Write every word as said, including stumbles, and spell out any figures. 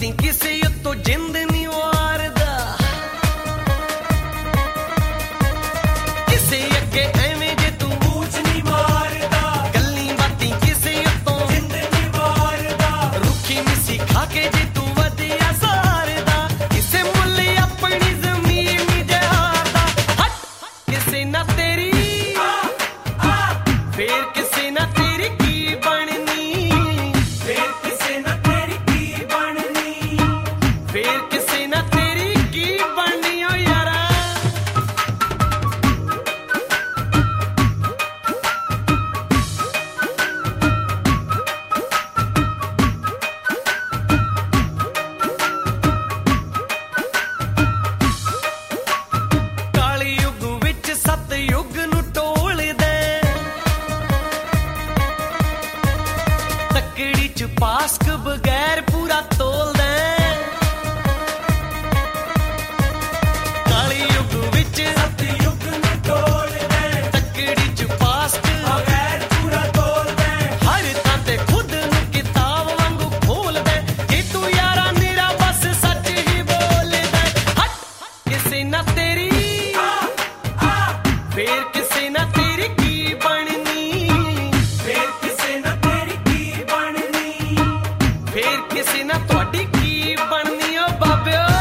बाती किसे उत्तों जिंद नहीं वारदा किसे अगे एवें जे तू पूछ नहीं मारदा गल्ली बाती किसे उत्तों जिंद नहीं वारदा रुखी मिसी खा के जे तू वधिया सारदा किसे मुल्ले अपनी जमीन नहीं जहारदा हट किसे ना तेरी फिर किसे ना तेरी की बननी फिर किसे ना तेरी की बननी फिर किसे ना तेरी की बननी ओ यारा काली युग विच सत युग नू टोल दे तकड़ी च पास्क बगैर पूरा तोल दे काली युग विच सत युग नू टोल दे तकड़ी च पास्क बगैर पूरा तोल दे हर तां ते खुद नू किताब वांगू खोल दे जे तू यारा मेरा बस सच ही बोल दे हट किसे ना तेरी फिर किसे ना तेरी की बननी फिर किसे ना तेरी की बननी फिर किसे ना ਤੁਹਾਡੀ की बननी ओ बाबे